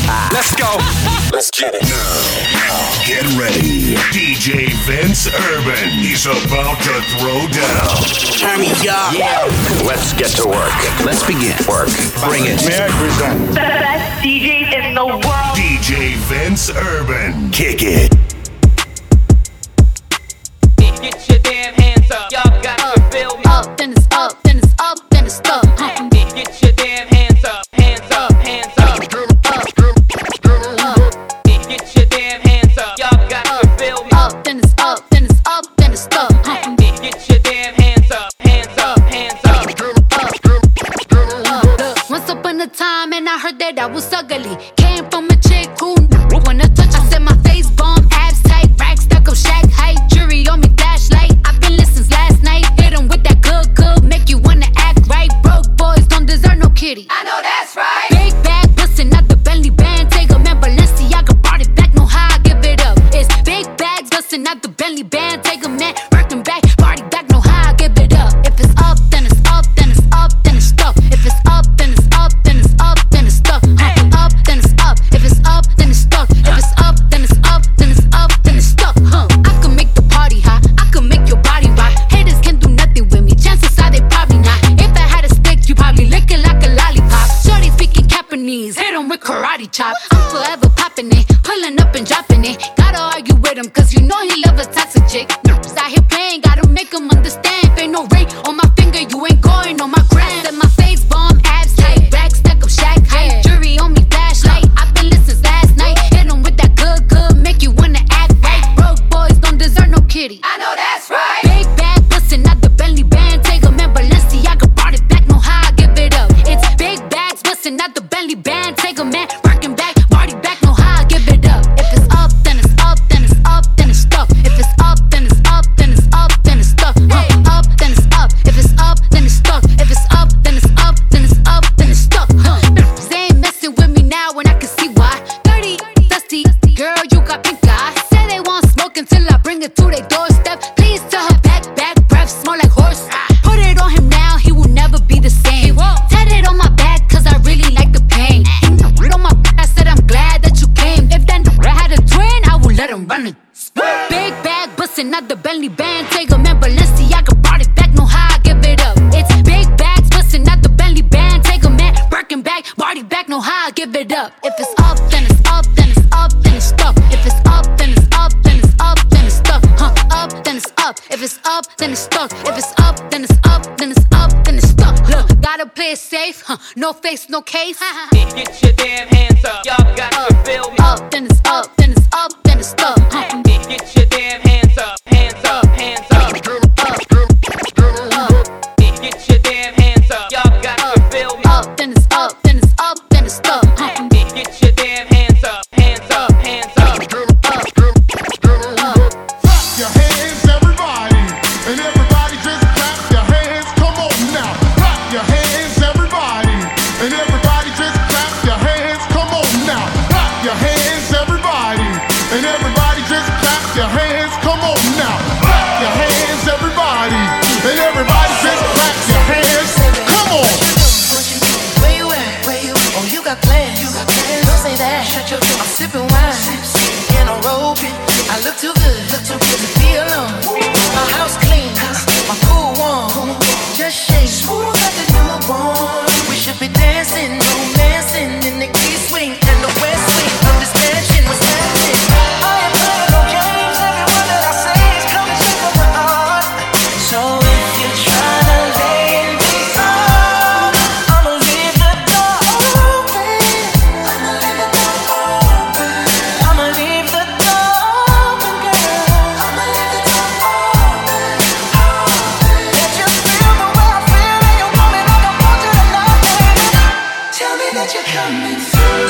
Let's go. Let's get it. Now, get ready. DJ Vince Urban. He's about to throw down. Turn me up. Yeah. Let's get to work. Let's begin. Work. Bring it. May I present the best DJs in the world. DJ Vince Urban. Kick it. Get your damn hands up. Y'all got to feel me. Up, then it's up, then it's up, then it's stuck. Get your damn hands up. Hands up, hands up. Get your damn hands up. Y'all got to feel me. Up, then it's up, then it's up, then it's stuck. Get your damn hands up. Hands up, hands up. Once upon a time, and I heard that I was ugly. Came from a chick who wanna touch. I said my face bomb, abs tight, rack stuck up, shack height, jury on me, flashlight. I've been listening since last night. Hit 'em with that good, make you wanna act right. Broke boys don't deserve no kitty. I know that's right. Big bag, bustin' out the Bentley band. Take a man, Balenciaga brought it back. No how I give it up. It's big bags, bustin' out the Bentley band. Take a man, working back, party back. No how I give it up. If it's up, then it's up, then it's up, then it's stuck. If it's up, then it's up, then it's up, then it's stuck. Up, then it's up. If it's up, then it's stuck. If it's up, then it's up, then it's up, then it's stuck. I can make the party hot. I can make your body rock. Haters can do nothing with me. Chances are they probably not. If I had a stick, you probably lick it like a lollipop. Shorty speaking Japanese, hit 'em with karate chop. I'm forever popping it, pulling up and dropping it. Gotta argue with him, cause you know he love a toxic chick. Out here playing, gotta make him understand. Ain't no ring on my finger, you ain't going on my gram. Set my face bomb, abs tight, back stack up, shack height, jury on me, flashlight. I've been listening last night. Hit him with that good, make you wanna act right. Broke boys don't deserve no kitty. I know that's right. Big bag, bustin' out the Bentley band. Take a man, Balenciaga brought it back. No how I give it up. It's big bags, bustin' out the Bentley band. Take a man, working back, party back. No how I give it up. If it's up, then it's up, then it's up, then it's stuck. If it's up, then it's up, then it's up, then it's stuck. Up, then it's up. If it's up, then it's stuck. If it's up, then it's up, then it's up, then it's stuck. They ain't messing with me now, and I can see why. Dirty, dusty, girl, you got pink eye. Say they want smoke until I bring it to their doorstep. Please tell her back, breath smell like horse. Put it on him now, he will never be the same. Tat it on my back, cause I really like the pain. He on my back, I said I'm glad that you came. If that I had a twin, I would let him run it. Big bag, bustin' out the Bentley band. Take a man, Balenciaga brought it back. No how I give it up. It's big bags, bustin' out the Bentley band. Take a man, working back, party back. No how I give it up. If it's up, then it's up, then it's up, then it's stuck. If it's up, then it's up, then it's up, then it's stuck. Up, then it's up. If it's up, then it's stuck. If it's up, then it's up, then it's up, then it's stuck. Look, gotta play it safe. No face, no case. Get your damn hands up. Y'all got to feel me. Up, then it's up, then it's up, then it's stuck. Get your damn hands up. Hands up, hands up. Get your damn hands up. Y'all got to feel me. Up, then it's up, then it's up, then it's stuck. Get your damn hands up. Hands up, hands up. clap your hands, everybody. And everybody just clap your hands. Come on now. Clap your hands, everybody. And everybody just clap your hands. Come on now. Clap your hands, everybody. And everybody just clap your hands. Come on now. Clap your hands, everybody. And everybody just clap your hands. Come on. Where you at? Where you at? Oh, you got plans. Don't say that. Shut your mouth. I'm sipping wine in a robe. I look too good to be alone. My house clean, my pool warm. Just shake smooth like a newborn. We should be dancing, romancing in the east wing and the west wing of this mansion. What's happening? I ain't playing no games. Every word that I say is coming straight from my heart. So if you're trying to lay in this out, I'ma leave the door open. I'ma leave the door open. I'ma leave the door open, girl. I'ma leave the door open. Let you feel the way I feel, and you want me like I want you tonight, baby. Tell me that you're coming through.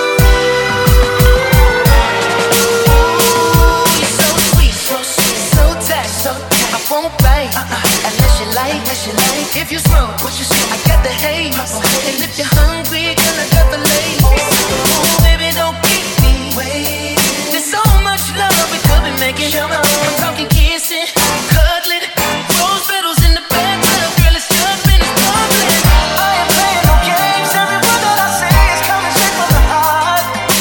You're so sweet, so tight, I won't bite unless you like. If you smoke, what you say? I got the haze. And if you're hungry, girl, I got the lace. Oh, baby, don't keep me waiting. There's so much love we could be making. I'm talking kissing, cuddling, rose petals in the bathtub. Girl, it's just finished bubbling. I ain't playing no games. Every word that I say is coming straight from the heart.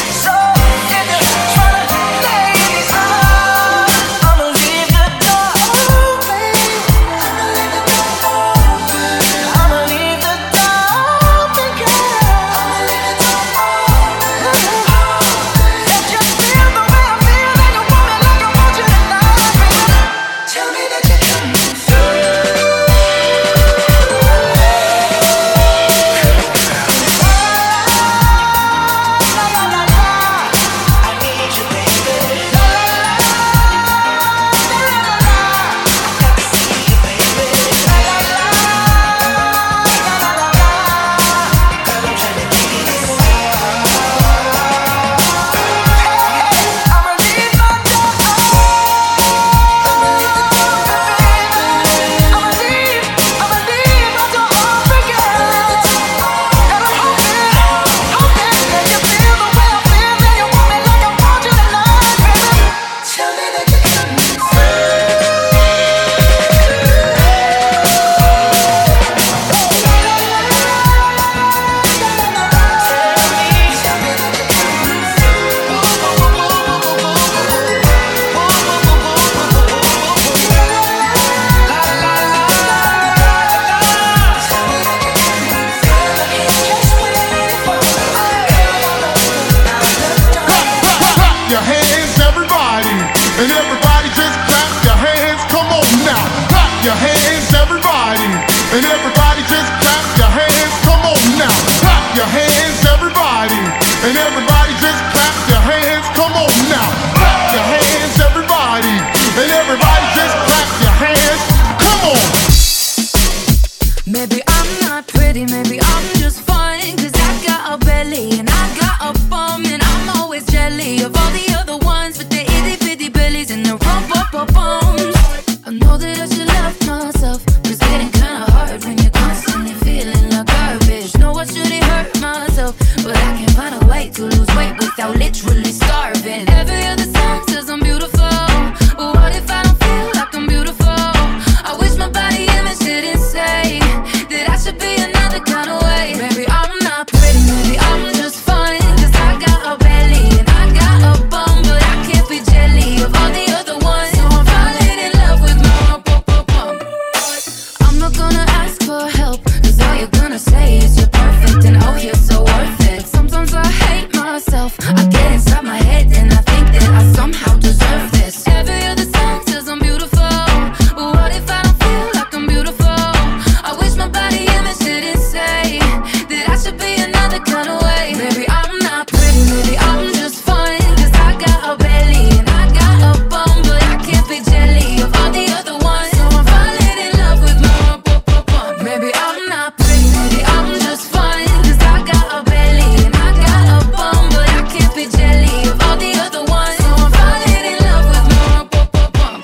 and everybody just clap your hands. Come on now, clap your hands, everybody, and everybody just clap your hands. Come on. Maybe I'm not pretty, maybe I'm just fine, 'cause I got a belly and I got a bum, and I'm always jelly of all the other ones with the itty bitty bellies and the bums. I know that I should love myself, but it's getting kinda hard when you're constantly feeling like garbage. No, I shouldn't hurt myself, but I can't find a way to lose weight without literally starving. Every other song says I'm beautiful, but what if I don't feel like I'm beautiful? I wish my body image didn't say that I should be another kind of way. Maybe I'm not pretty, maybe I'm just fine, 'cause I got a belly and I got a bum, but I can't be jelly of all the other ones. So I'm falling in love with my bum. I'm not gonna ask for help, 'cause all you're gonna say is you're perfect and oh, you're so worth it. Sometimes I hate myself, I get inside my head and I think that I somehow deserve this. Every other song says I'm beautiful, but what if I don't feel like I'm beautiful? I wish my body image didn't say that I should be another kind of way. Maybe I'm not pretty, maybe I'm just fine, 'cause I got a belly and I got a bum, but I can't be jelly of all the other ones. So I'm falling in love with my bum. Maybe I'm not pretty, maybe I'm just fine, 'cause I got a belly and I got a bum, but I can't be jelly of all the other ones. So I'm falling in love with my bum.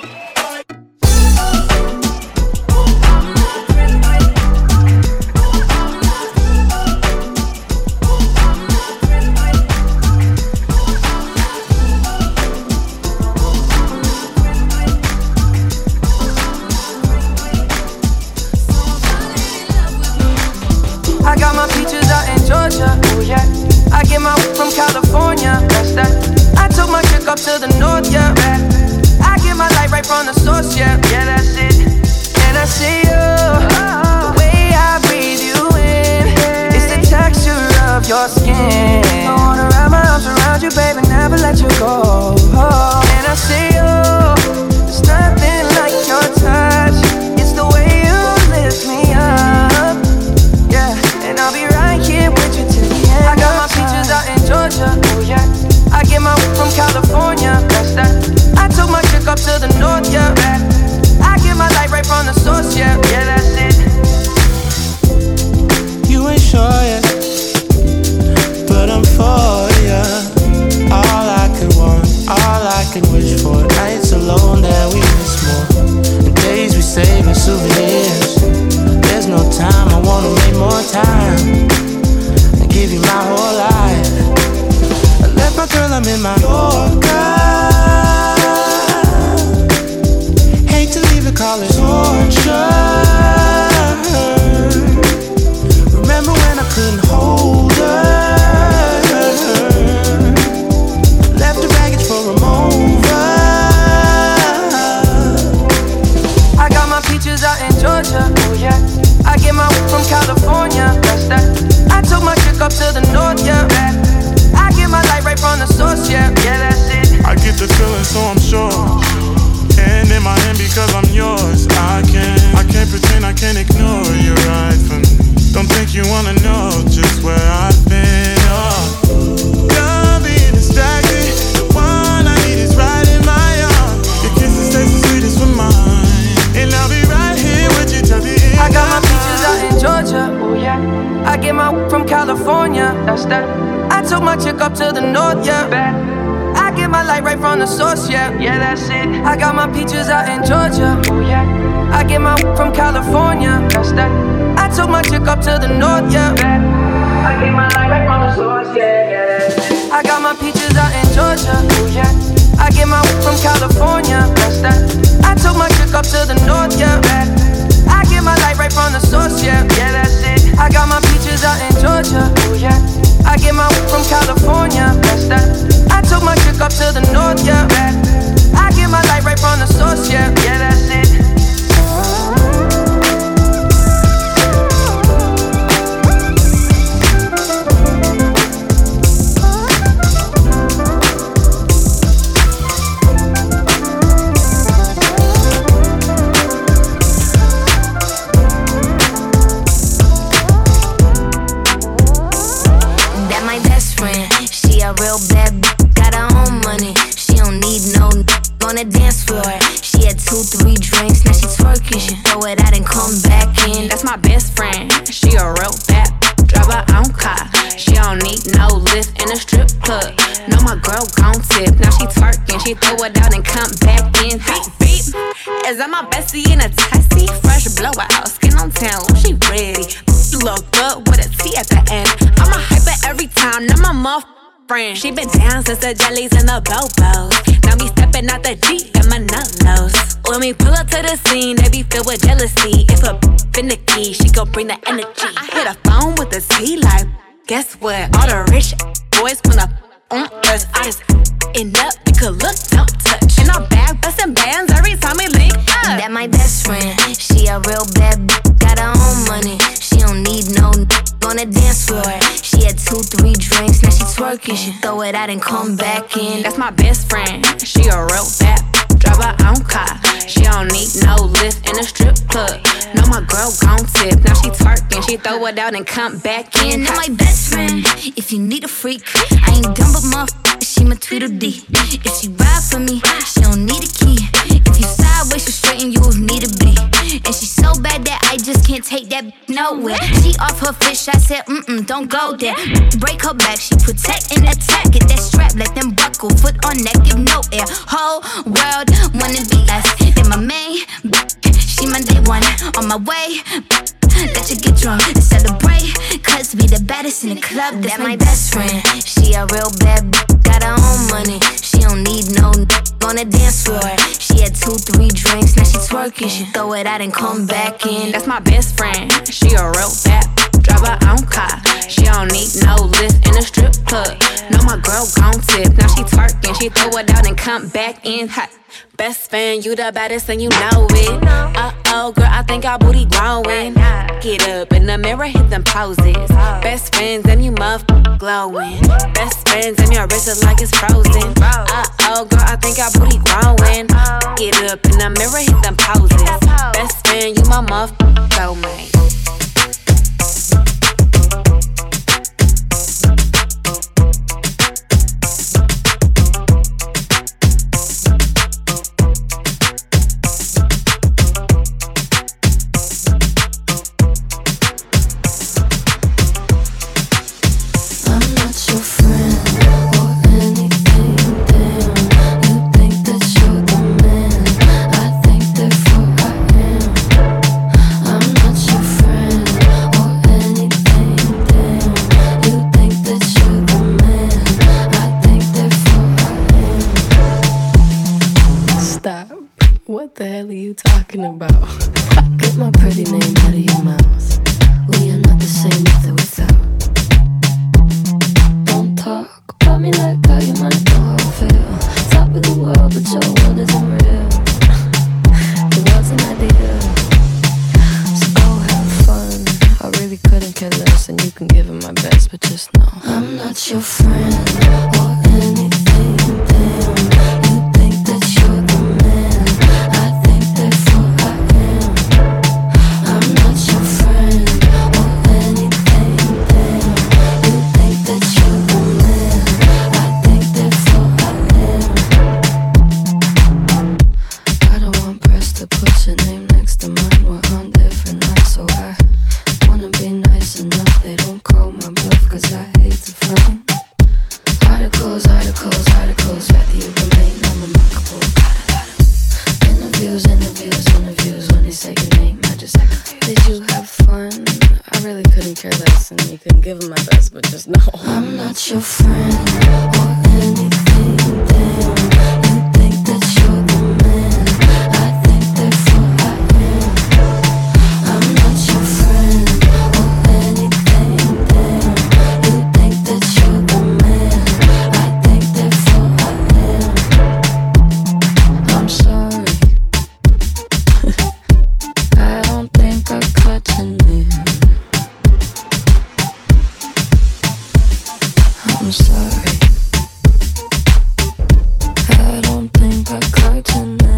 I got my peaches out in Georgia, oh yeah. I get my weed from California, that's that. I took my chick up to the north, yeah. I get my light right from the source, yeah. Yeah, that's it. And I see you, the way I breathe you in, it's the texture of your skin. I wanna wrap my arms around you, baby, never let you go. And I see you, there's nothing like your touch. It's the way you lift me up, yeah. And I'll be right here with you till the end. I got my peaches out in Georgia, oh yeah. I get my weed from California, that's that. I took my chick up to the north, yeah. I get my light right from the source, yeah. Yeah, that's it. You ain't sure yet, but I'm for ya. All I could want, all I could wish for. Nights alone that we miss more, and days we save as souvenirs. There's no time, I wanna make more time and give you my whole life. I left my girl, I'm in my Yorker. Hate to leave it, call it torture. Remember when I couldn't hold her? Left the baggage for a mover. I got my peaches out in Georgia, oh yeah. I get my weed from California, that's that. I took my chick up to the north, yeah. I get my light right from the source, yeah. Yeah, that's it. I get the feeling, so I'm sure. And in my hand because I'm yours. I can't pretend, I can't ignore you right from me. Don't think you wanna know just where I've been. Oh, done being distracted. The one I need is right in my arms. Your kisses taste the sweetest with mine, and I'll be right here with you till the end. I got my peaches out in Georgia, oh yeah. I get my weed from California, that's that. I took my chick up to the north, yeah. I get my light right from the source, yeah. Yeah, that's it. I got my peaches out in Georgia, oh yeah. I get my weed from California, that's that. I took my chick up to the north, yeah. I get my light right from the source, yeah, yeah, that's it. I got my peaches out in Georgia, oh yeah. I get my weed from California, that's that. I took my chick up to the north, yeah. I get my light right from the source, yeah. Yeah, that's it. I got my peaches out in Georgia, oh yeah. I get my weed from California, that's that. I took my chick up to the north, yeah. I get my light right from the source, yeah. Yeah, that's it. real bad bitch, got her own money. She don't need no on the dance floor. She had 2-3 drinks, now she twerking. She throw it out and come back in. That's my best friend, she a real bad drive her own car. She don't need no lift in a strip club. No, my girl gon' tip. Now she twerking, she throw it out and come back in. Beep, beep. Is that my bestie in a taxi? Fresh blowout, skin on town, she ready. She look good with a T at the end. I'm a hyper every time, now my muff friend. She been down since the jellies and the bobos. Now me stepping out the Jeep and my nut-nose. When we pull up to the scene, they be filled with jealousy. If a finicky, she gon' bring the energy. I hit a phone with the T like, guess what? All the rich boys wanna on us. I just end up, you could look, don't touch. And I'm back bustin' bands every time we link up. That my best friend, she a real bad bitch, got her own money. She don't need no on the dance floor. She had 2-3 drinks, now she twerking. She throw it out and come back in. That's my best friend, she a real bad drive her own car. She don't need no lift in a strip club. No, my girl gon' tip. Now she twerking, she throw it out and come back in. That my best friend, if you need a freak, I ain't dumb but motherfucker, she my Tweedledee. If she ride for me, she don't need a key. If you sideways, she straighten you if need to be. And she so bad that I just can't take that nowhere. She off her fish, I said, don't go there. Break her back, she protect and attack. Get that strap, let them buckle, foot on neck, give no air. Whole world wanna be us. Then my main, she my day one. On my way, let you get drunk and celebrate. Cause we the baddest in the club, that's my best friend. She a real bad bitch, got her own money. She don't need no on the dance floor. She had 2-3 drinks, now she twerking. She throw it out and come back in. That's my best friend, she a real bad drive her own car. She don't need no lift in a strip club. No, my girl gon' tip. Now she twerking, she throw it out and come back in hot. Best fan, you the baddest and you know it. Uh-oh, girl, I think our booty growing. Get up in the mirror, hit them poses. Best friends and you muff glowing. Best friends and your wrist is like it's frozen. Uh-oh, girl, I think our booty growing. Get up in the mirror, hit them poses. Best friend, you my muff glowing. What the hell are you talking about? Get my pretty name out of your mouth. We are not the same with or without. Don't talk about me like how you might know how I feel. Top of the world, but your world isn't real. It wasn't ideal. So go have fun. I really couldn't care less, and you can give it my best, but just know I'm not your friend or anything. Damn. You think that you're the man. Give it my best, but just know I'm not your friend or anything. Damn, you think that you're the man. I think therefore I am. I'm not your friend or anything. Damn, you think that you're the man. I think therefore I am. I'm sorry. I don't think I caught your name. I'm sorry. I don't think I caught your name.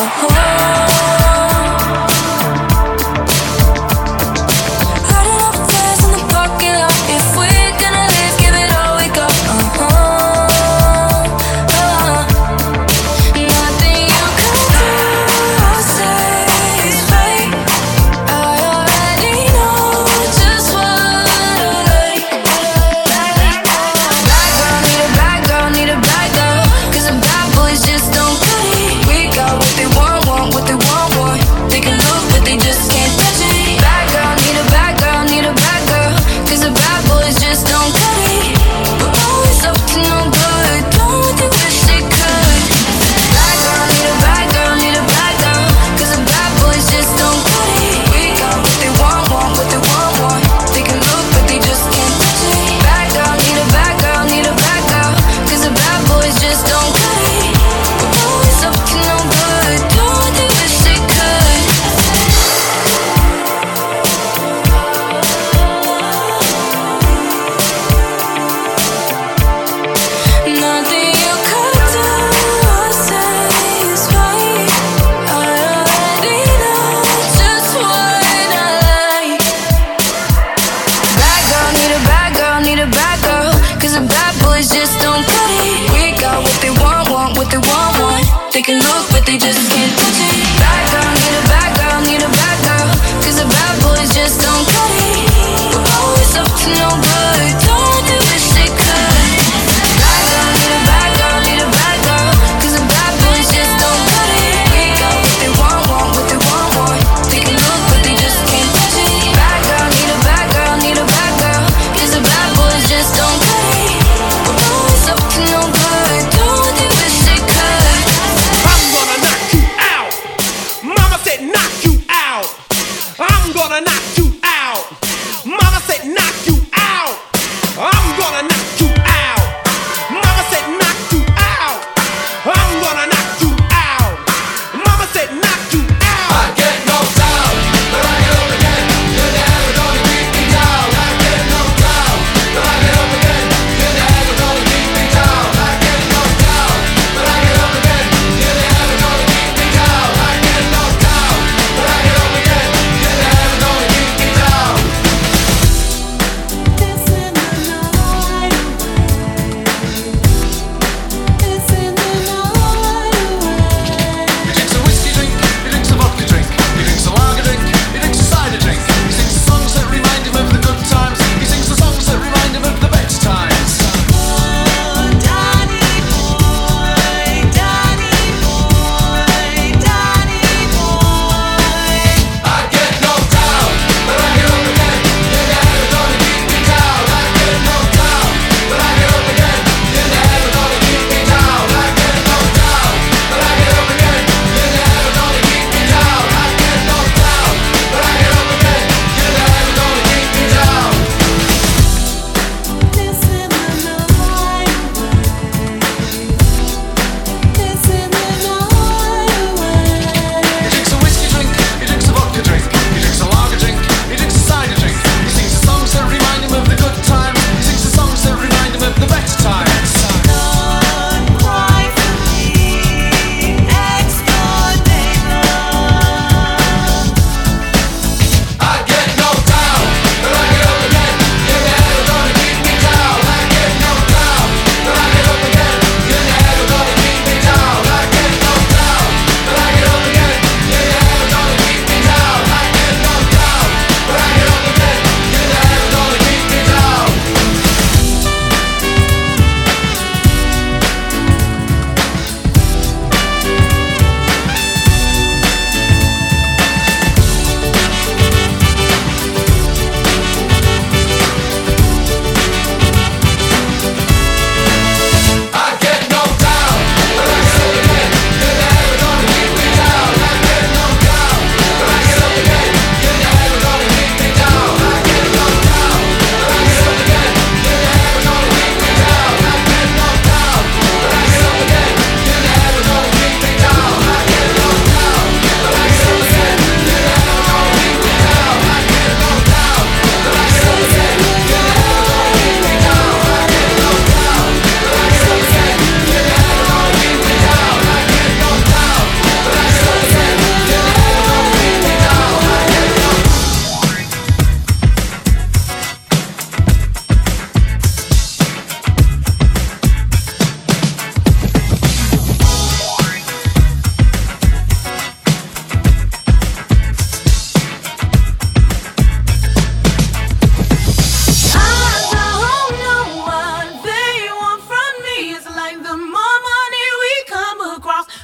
What they want, what they want.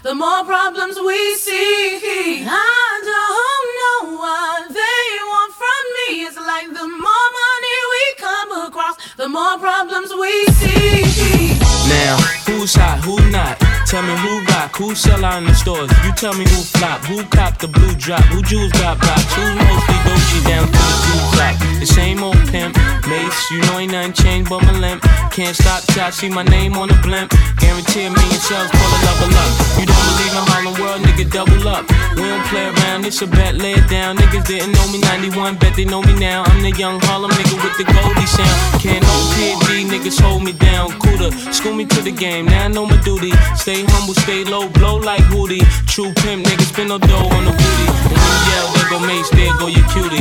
the more problems we see. I don't know what they want from me. It's like the more money we come across, the more problems we see. Now, who's hot, who not? Tell me who rock, who sell out in the stores. You tell me who flop, who cop the blue drop, who jewels got blocks, who's mostly Gucci down to the blue drop. The same old pimp, Mace, you know ain't nothing changed but my limp. Can't stop till I see my name on the blimp. Guarantee a million sales, pull a level up. You don't believe in Harlem World, nigga, double up. We don't play around, it's a bet, lay it down. Niggas didn't know me 91, bet they know me now. I'm the young Harlem nigga with the Goldie sound. Can't no PD, niggas hold me down. Cooler, school me to the game, now I know my duty. Stay humble, stay low, blow like Hootie. True pimp, niggas spin no dough on the booty. And when you yell, there go Mace, there go your cutie.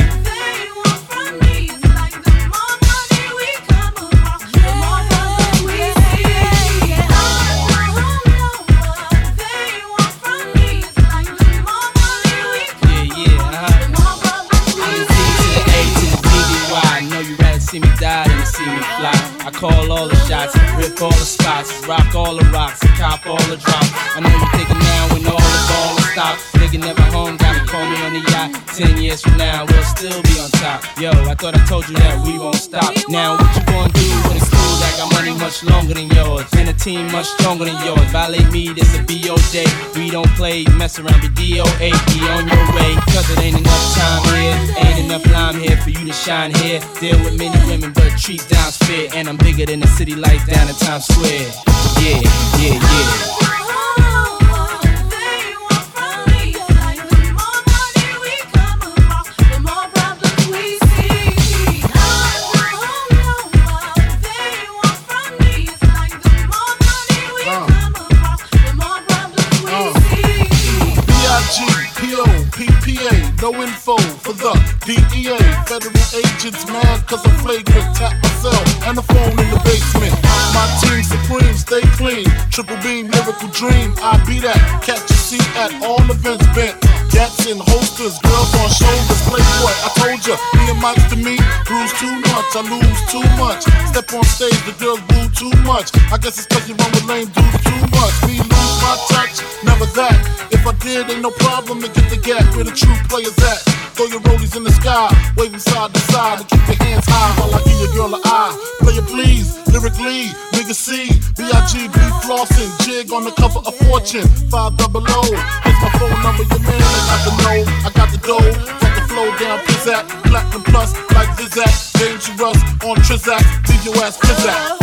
See me die than to see me fly. I call all the shots, rip all the spots, rock all the rocks, cop all the drops. I know you thinking now when all the ball is stopped. Nigga never home, gotta call me on the yacht. 10 years from now, we'll still be on top. Yo, I thought I told you that we won't stop. Now what you gonna do when it's cool? I got money much longer than yours, and a team much stronger than yours. Violate me, this a BOJ. We don't play, mess around, be DOA. Be on your way, cause it ain't enough time here. Ain't enough lime here for you to shine here. Deal with many women, but treat down's fair. And I'm bigger than the city lights down in Times Square. Yeah, yeah, yeah. No info for the DEA. Federal agents mad cause I'm flagrant. Tap myself and the phone in the basement. My team supreme, stay clean. Triple beam, miracle dream. I be that. Catch a seat at all events bent. Gats in holsters, girls on shoulders. Playboy, I told ya, me and Mike's to me. Bruise too much, I lose too much. Step on stage, the girls boo too much. I guess it's cause you run with lame dudes too much. Me lose my touch, never that. If I did, ain't no problem to get the gap where the true players at. Throw your rollies in the sky, waving side to side, and keep your hands high while I give your girl an eye. Play it please, lyrically, nigga C, B.I.G.B. flossing, jig on the cover of Fortune, 500. Here's my phone number, your man, I got the know, I got the dough, got the flow down, pizzazz, platinum plus, like Zizak, dangerous on Trizak, leave your ass pizzazz.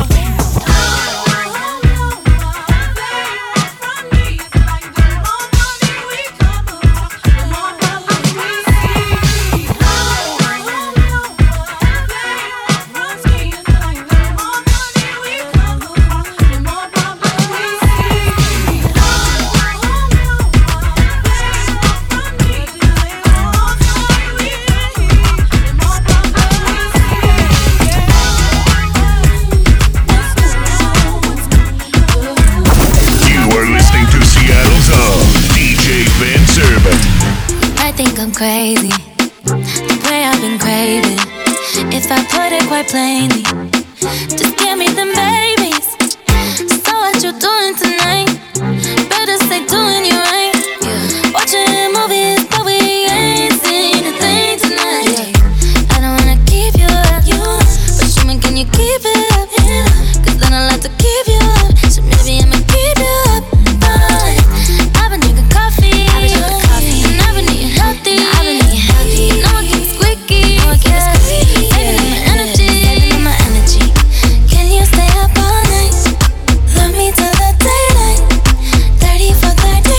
Crazy, the way I've been craving. If I put it quite plainly, just give me them babies. So what you doing tonight? Better stay doing you right. Watching movies, but we ain't seen a thing tonight. I don't wanna keep you up, but show me can you keep it up? Cause then I like to keep you up, so maybe I'ma keep you up. Fine. I've been drinking coffee, and I've been eating healthy. No one keeps squeaky, saving my energy. Can you stay up all night? Love me till the daylight. 30 for 35.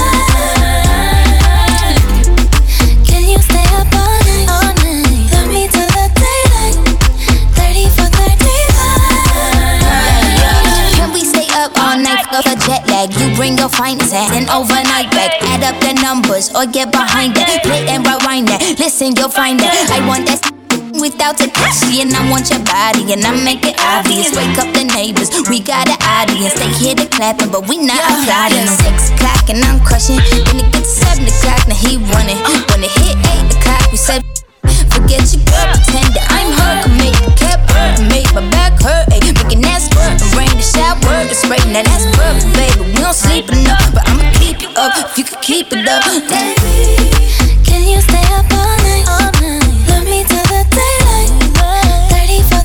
Can you stay up all night? Love me till the daylight. 30 for 35. Can we stay up all night for the jet lag? You bring your finest ass and overnight back. Add up the numbers or get behind that. Play and rewind that. Listen, you'll find that. I want that without Takashi, and I want your body, and I make it obvious. Wake up the neighbors, we got an audience. They hear the clapping, but we not applauding. 6 o'clock and I'm crushing. When it gets 7 o'clock, now he running. When it hit 8 o'clock, we said forget your girl, pretend that I'm her. Can make a cap hurt, make my back hurt. Ay, making that squirt, rain the shower, the spray. Now that's perfect, baby. We don't sleep enough, but I'm you could keep it up. Baby, can you stay up all night? All night. Love me till the daylight. 30 for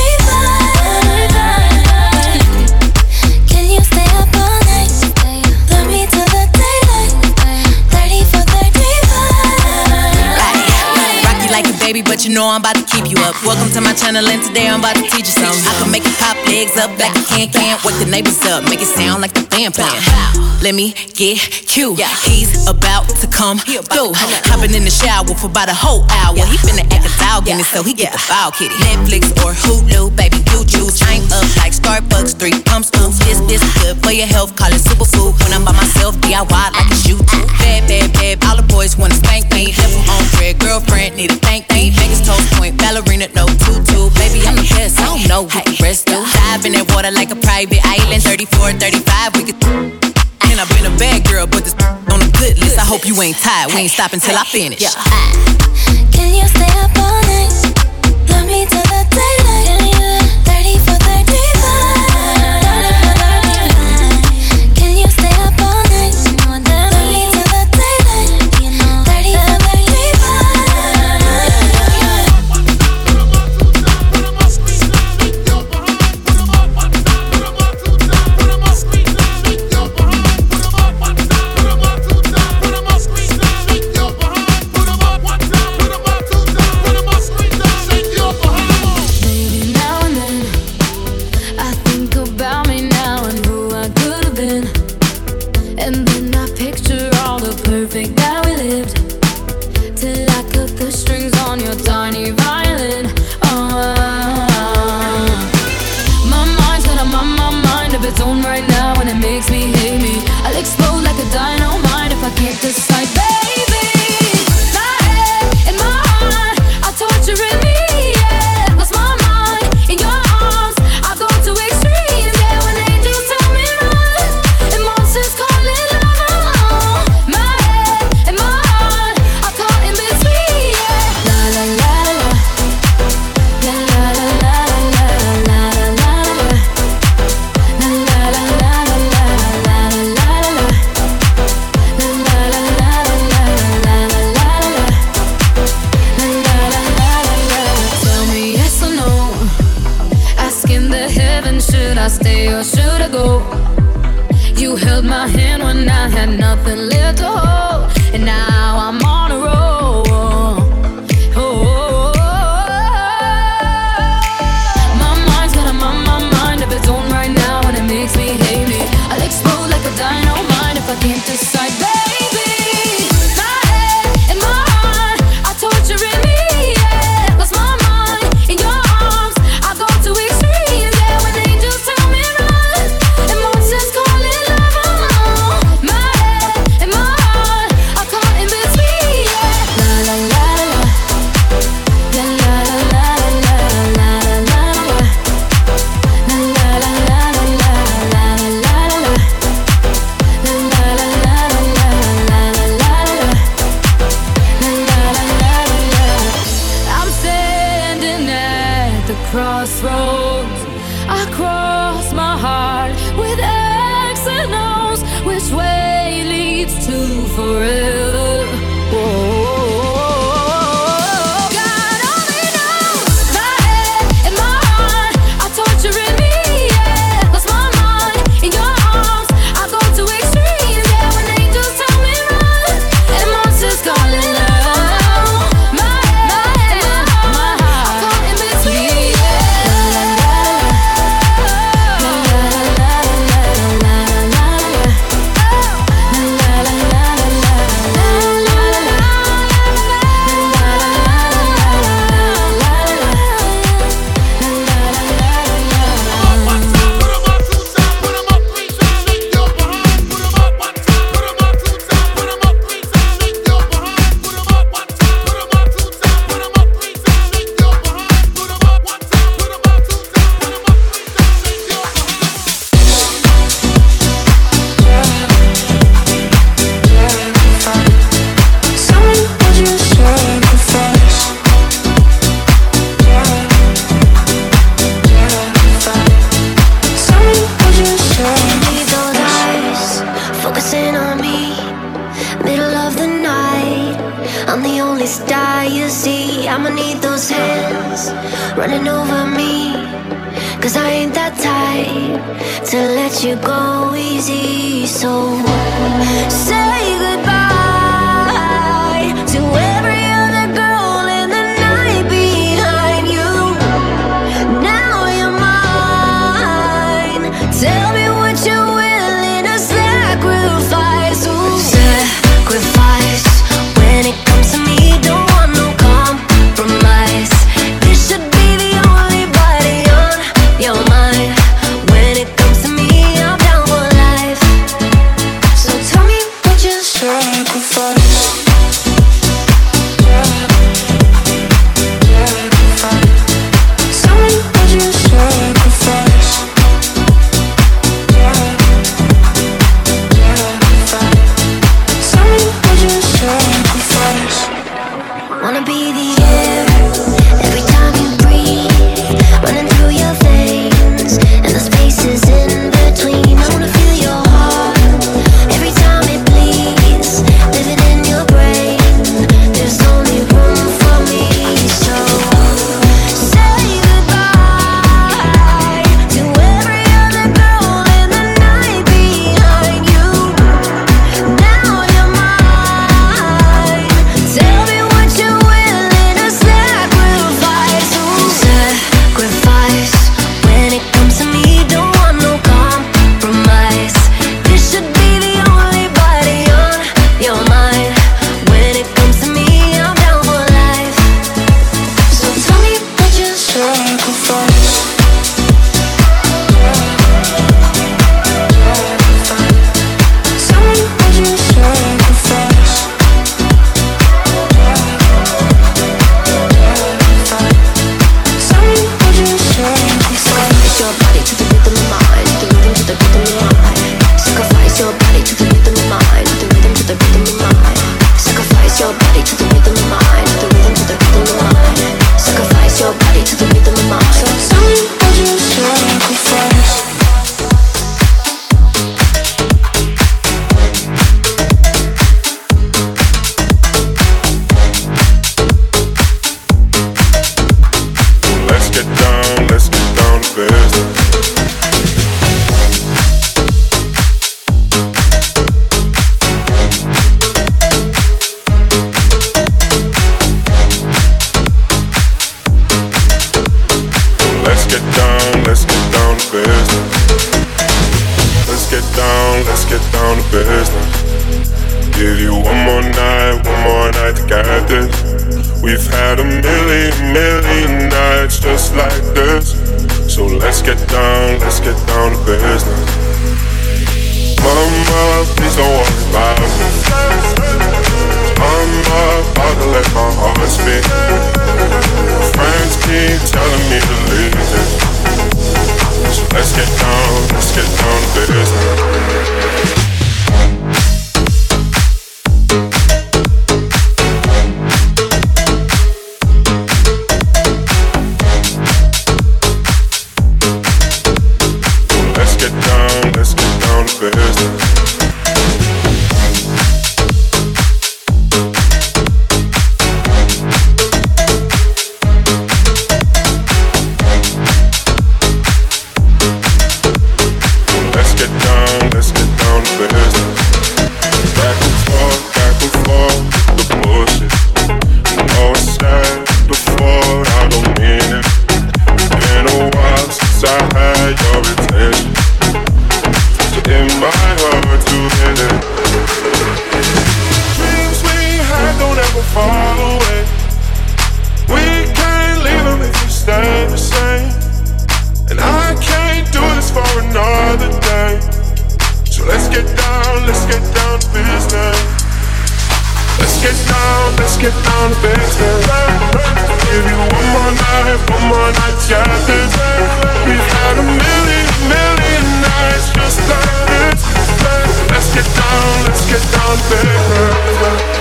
35. Can you stay up all night? Love me till the daylight. 30 for 35. Rock you like a baby, but you know I'm about to keep you up. Welcome to my channel, and today I'm about to teach you something. I can make you pop legs up like a can. Wake the neighbors up, make it sound like the band playing. Let me get cute. He's about to come through. Hopping in the shower for about a whole hour. He finna act a dog in it, so he get the foul kitty. Netflix or Hulu, baby, you choose. Chain up like Starbucks, 3 pumps through. This good for your health, call it superfood. When I'm by myself, DIY like a shoe too. Bad, all the boys wanna spank me. Never on red, girlfriend need a thank me. Vegas toast point, ballerina, no tutu. Baby, I'm the best, I don't know what the rest do. Dive in that water like a private island. 34, 35, we could. And I've been a bad girl, but this on a good list. I hope you ain't tired, we ain't stopping till I finish. Can you stay up all night? Love me till the daylight. 30 for 35. Can you stay up all night? Love me till the daylight. 30 for 35. running over me. Cause I ain't that type to let you go easy. So say goodbye to every other girl in the night behind you. Now you're mine. Tell me what you're willing to sacrifice. Ooh. Sacrifice when it comes to me. Don't want no compromise. This should be the only body on your mind. When it comes to me, I'm down for life. So tell me what you sacrifice. Tell me what you sacrifice. Tell me what you sacrifice. Wanna be the air every time you breathe, running through your veins and the spaces in between. I wanna feel your heart every time it bleeds, living in your brain. There's only room for me, so say goodbye to every other girl in the night behind you. Now you're mine. Tell me what you're willing to sacrifice. Ooh. Sacrifice when it comes to me. Don't want no compromise. This should be the only body on your mind. When it comes to me, I'm down for life. So tell me what you sacrifice. Tell me what you sacrifice. Tell me what you sacrifice. Sacrifice your body to the rhythm of mine, to the rhythm, to the rhythm of mine. Sacrifice your body to the rhythm of mine, to the rhythm, to the rhythm of mine. Sacrifice your body to the rhythm of mine, to the rhythm, to the rhythm of mine. Sacrifice your body to the rhythm of mine. So tell me what you sacrifice. Let's get down to business. Let's get down to business. Let's get down to business. Give you one more night to get this. We've had a million nights just like this. So let's get down to business. Mama, please don't worry about me. I'm about to let my heart speak. Friends keep telling me to leave it. So let's get down to business. Let's get down to business. Let's get down to business. Back and forth, the bullshit. You know it's said before, I don't mean it. Been a while since I had your attention. In my heart to hit it. Dreams we had don't ever fall away. We can't leave them if you stay the same. And I can't do this for another day. So let's get down to business. Let's get down to business. Give you one more night, got this. We've had a million nights just like this. Let's get down to business.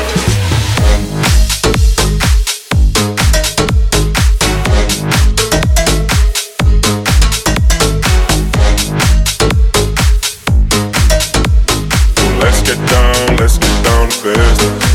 Let's get down to business.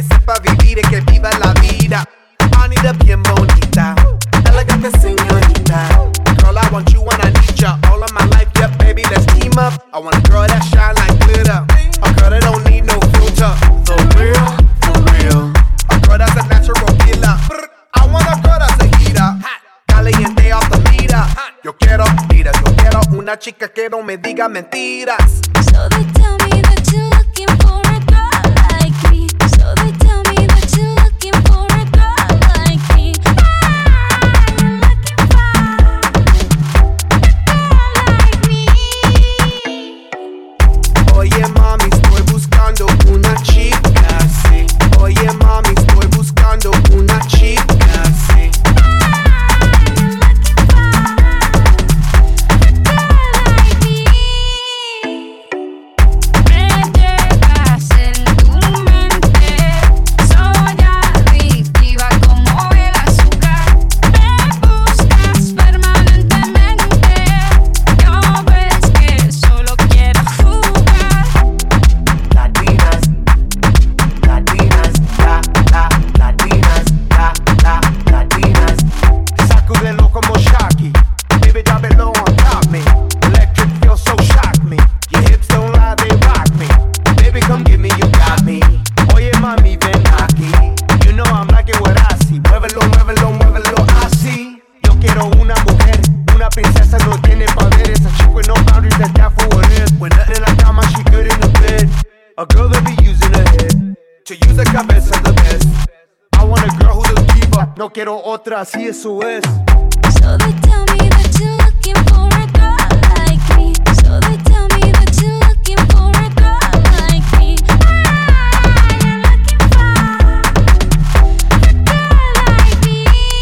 sepa vivir y que viva la vida. Bonita, bien bonita, elegante señorita. Girl, I want you when I need ya. All of my life, yeah, baby, let's team up. I want a girl that shine like glitter, a girl that don't need no filter. The real, for real. A girl that's a natural killer. I want a girl that's a heater, caliente off the meter. Yo quiero, mira, yo quiero una chica que no me diga mentiras. So they tell me that you're looking for a girl like me. So they tell me that you're looking for a girl like me. You're looking for a girl like me. Oye mami, estoy buscando una chica, sí. Oye mami, estoy buscando una chica, sí. No quiero otra, así eso es. So they tell me that you're looking for a girl like me. So they tell me that you're looking for a girl like me. You're looking for a girl like me.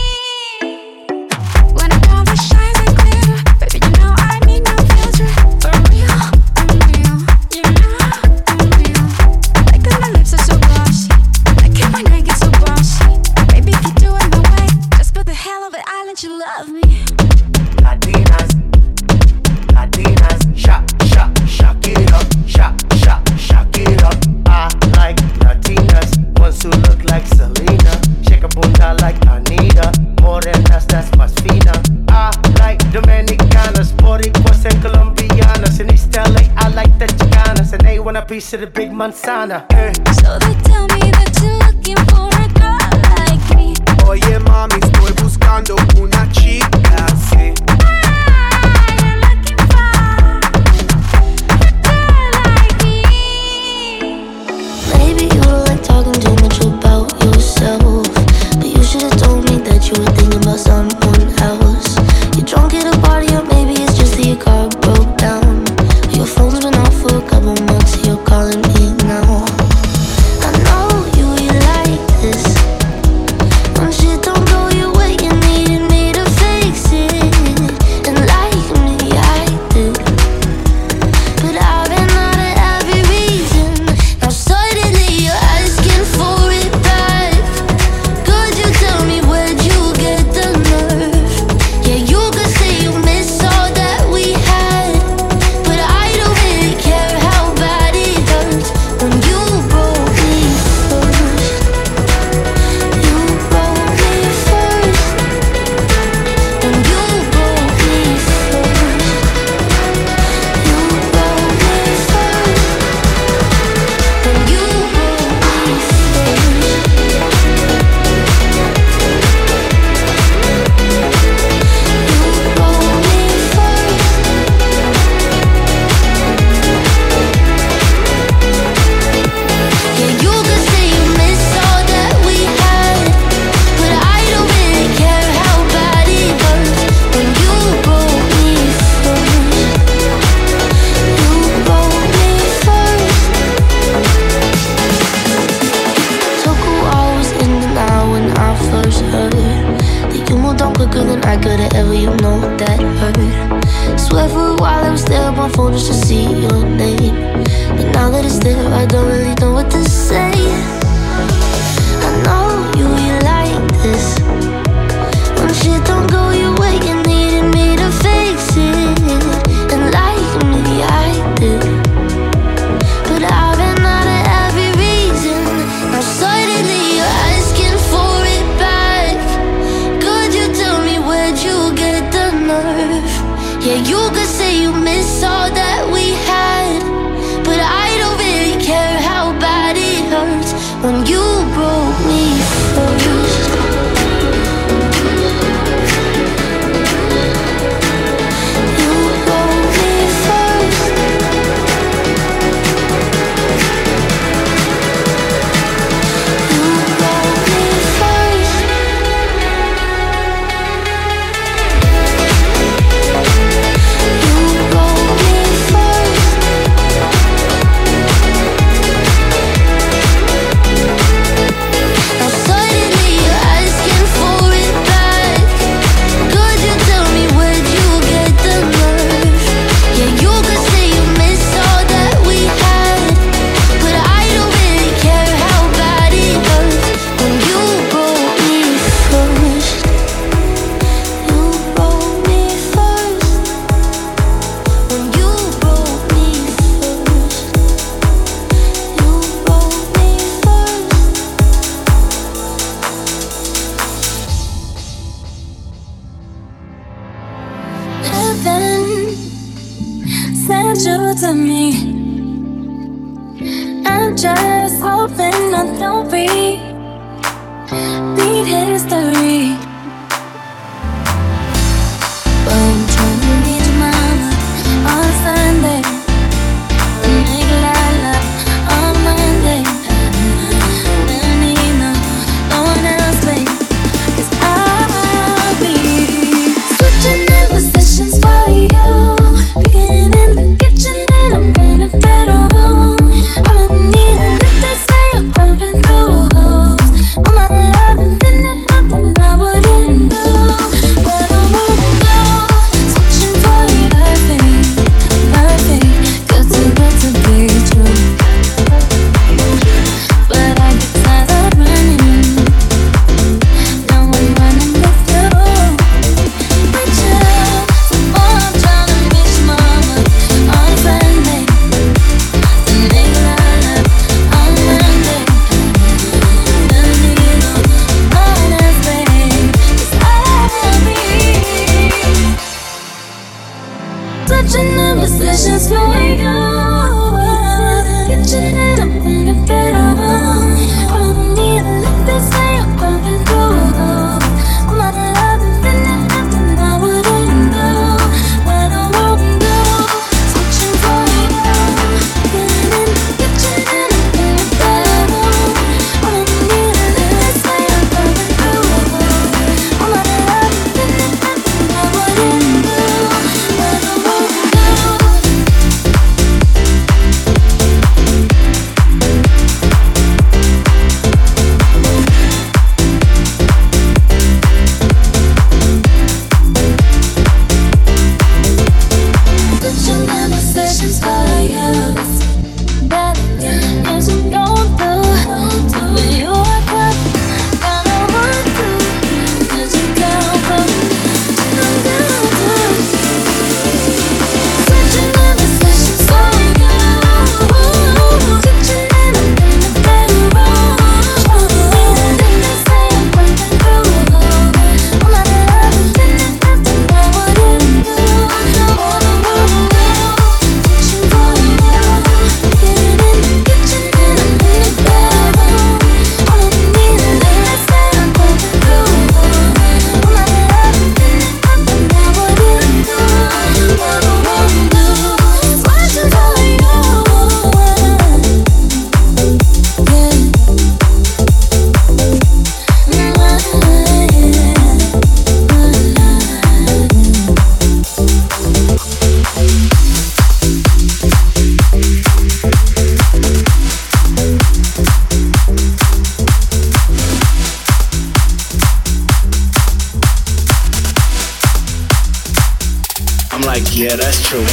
When I call the shines like glitter, baby, you know I need no filter. For real, I'm real. You know I'm real. Like my lips are so glossy, like my neck is so bossy. Baby, if you do it my way, just put the hell of it, I'll let you love me. Latinas, Latinas, shock it up, shock it up. I like Latinas, ones who look like Selena, shake a bunda like Anita, morenas, that's más fina. I like Dominicanas, Boricuas and Colombianas, in East LA I like the Chicanas, and they want a piece of the big manzana. So they tell me that you're looking for a girl like me. Oye mami, estoy buscando una chica, sí. Maybe you don't like talking too much about yourself, but you should've told me that you were thinking about someone else. You're drunk at a party, or maybe it's just that your car broke down. Your phone's been off for a couple months, you're calling me now. I know you like this. When shit don't go your way, you needed me to fix it. And like me, I did, but I've been out of every reason. Now suddenly you're asking for it back. Could you tell me where'd you get the nerve? Yeah, you could say you miss all that we had, but I don't really care how bad it hurts. When you broke me first, you broke me first. When you broke me first, you broke me first. When you broke me yeah, you could say you miss all that we had, but I don't really care how bad it hurts. When you broke me first, you broke me first. Took a while, was in denial when I first heard that you moved on quicker than I could've ever, you know that hurt. Swear for a while I was there on my phone just to see your name, but now that it's there, I don't really know what to say. I know you like this. When shit don't go your way, you needed me to fix it. And like me, I did, but I've been out of every reason. Now suddenly yeah, that's true.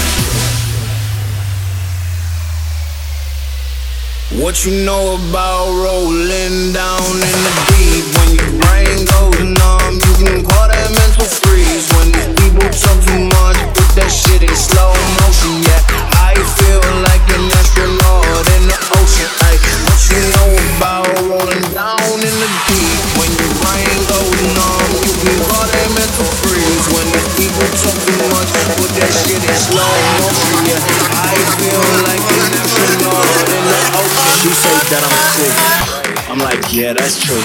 What you know about rolling down in the deep? When your brain goes numb, you can call that mental freeze. When these people talk too much, put that shit in slow motion. Yeah, I feel like an astronaut in the ocean. Ay, what you know about rolling down in the deep? When your brain goes numb, you can call that mental freeze. When these people talk too much, put that shit in slow motion. Yeah, I feel like an astronaut in the ocean. She say that I'm cool. I'm like, yeah, that's true.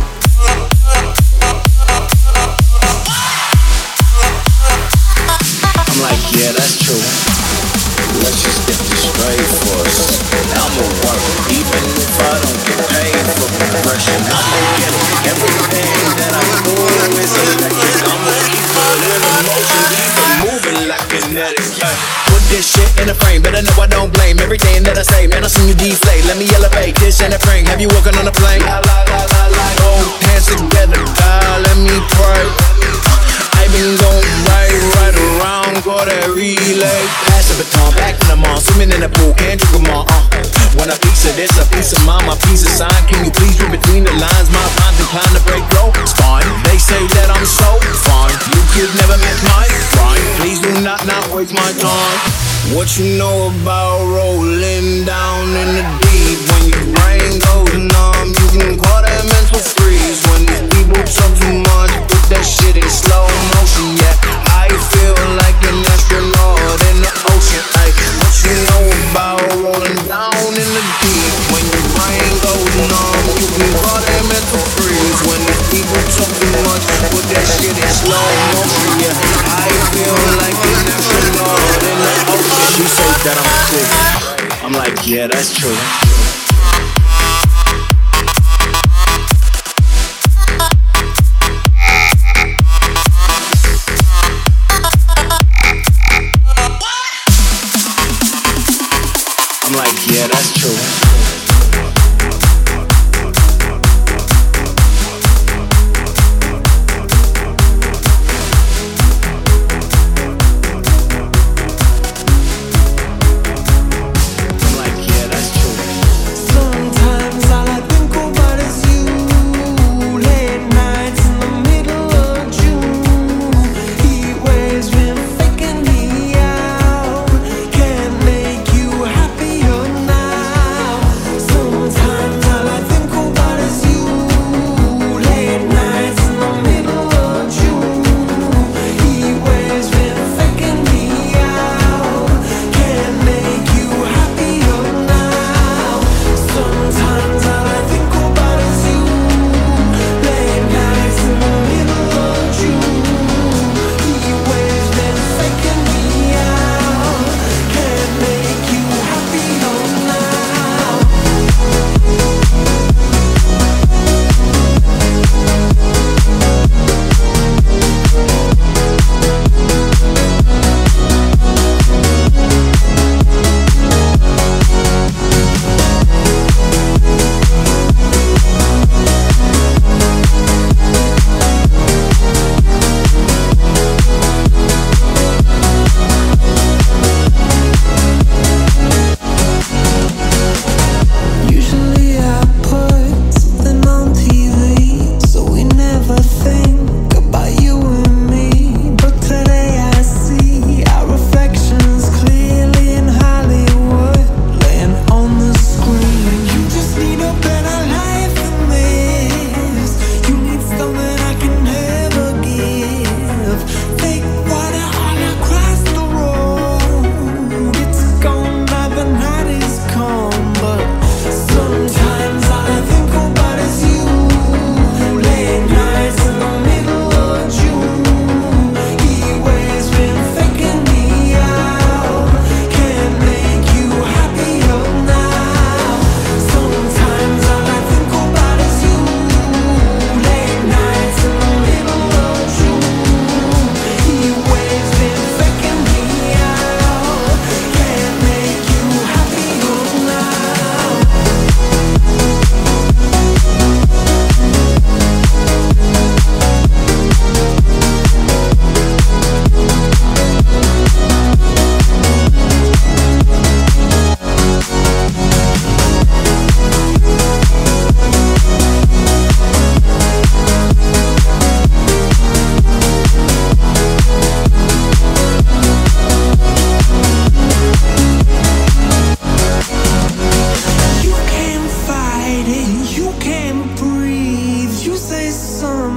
I'm like, yeah, that's true. Let's just get this straight for us. I'ma work, even if I don't get paid for progression. I'ma get it. Everything that I do is electric. I'ma keep it in motion, keep it moving like kinetic. Put this shit in a frame, better know I don't blame everything that I say. Man, I seen you deflate. Let me elevate this in a frame. Have you walking on a plane? Hold hands together, God, let me pray. I been going right around, got that relay. Pass the baton, back in the mall, swimming in the pool, can't drink them all. When a piece of this, a piece of mine, my piece of sign. Can you please read between the lines? My mind's inclined to break low. It's fine, they say that I'm so fine. You could never match my grind. Please do not waste my time. What you know about rolling down in the deep? When your brain goes numb, you can call that mental freeze. When these people talk too much, put that shit in slow motion. Yeah, I feel like an astronaut in the ocean. Ay, what you know about rolling down in the deep? When your brain goes numb, you can call that mental freeze. When these people talk too much, put that shit in slow motion. Yeah, I feel like an astronaut in the ocean. She say that I'm cool. I'm like, yeah, that's true. I'm like, yeah, that's true. I'm like, yeah, that's true.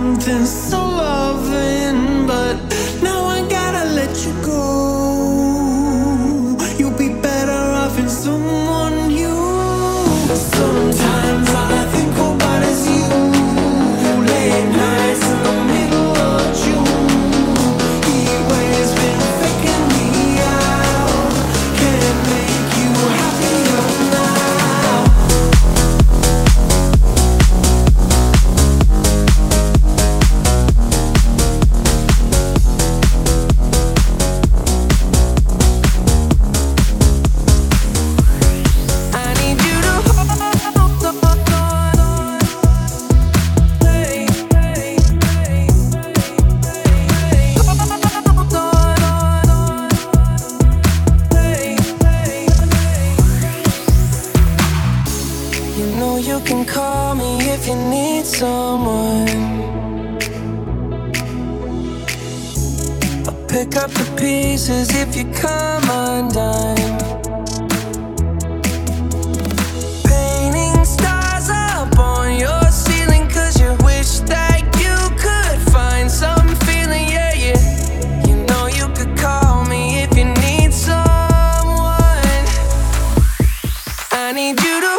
something so loving, but now I gotta let you go. You'll be better off in someone new. Sometimes all I think about is you. Late nights in the middle of June. Heat waves been faking me out. Can't make you happier now. You can call me if you need someone. I'll pick up the pieces if you come undone. Painting stars up on your ceiling 'cause you wish that you could find some feeling, yeah, yeah. You know you could call me if you need someone. I need you to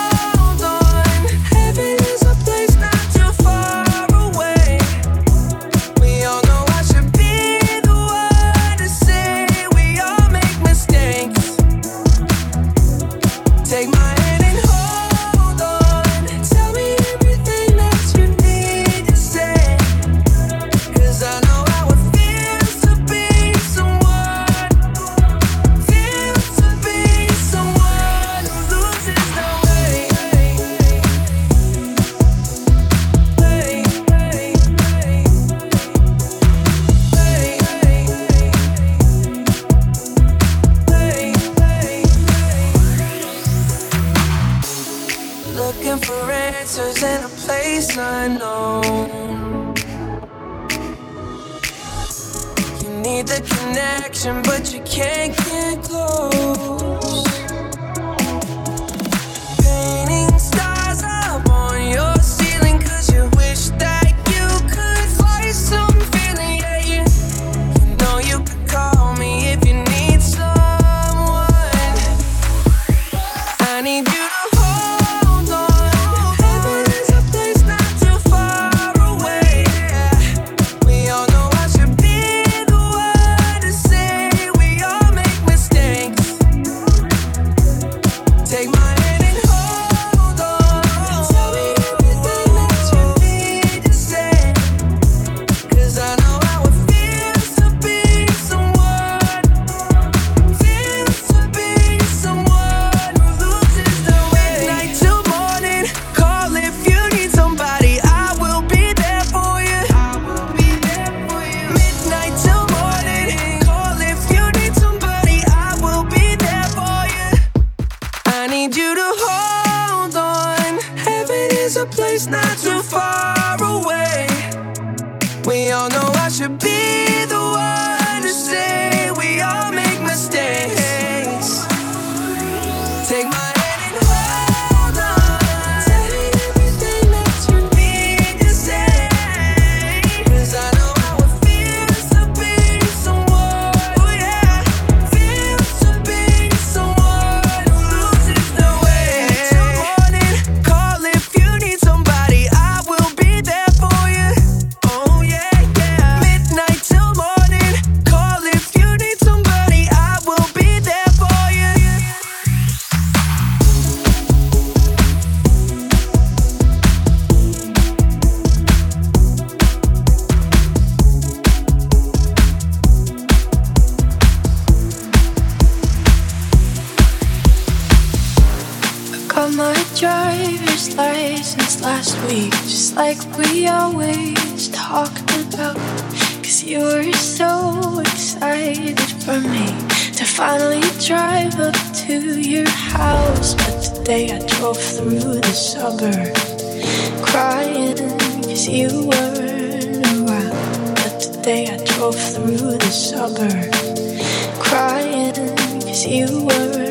but you can't get close. Painting stars up on your ceiling 'cause you wish that you could fly some feeling, yeah, yeah. You know you could call me if you need someone. I need you to hold on. Heaven is a place not too far away. We all know I should be the one to say we all make mistakes. Take my hand and hold on. Tell me everything that you need to say, 'cause I know how it feels to be someone. Feels to be someone who loses the way. Midnight till morning, call if you need somebody. I will be there for you. I will be there for you. Midnight till morning, call if you need somebody. I will be there for you. I need you to hold on. Heaven is a place not too far away. We all know I should be the one to say we all make mistakes. Take my hand and hold on. Tell me everything that you need to say, 'cause I know how it feels to be someone. Oh yeah, feels to be someone who loses the way. Till morning, call if you need somebody. I will be there for you. Oh yeah, yeah. Midnight till morning, call if you need somebody. I will be there for you. Got my driver's license last week, just like we always talked about. 'Cause you were so excited for me to finally drive up to your house. But today I drove through the suburbs crying 'cause you weren't around. But today I drove through the suburbs crying 'cause you weren't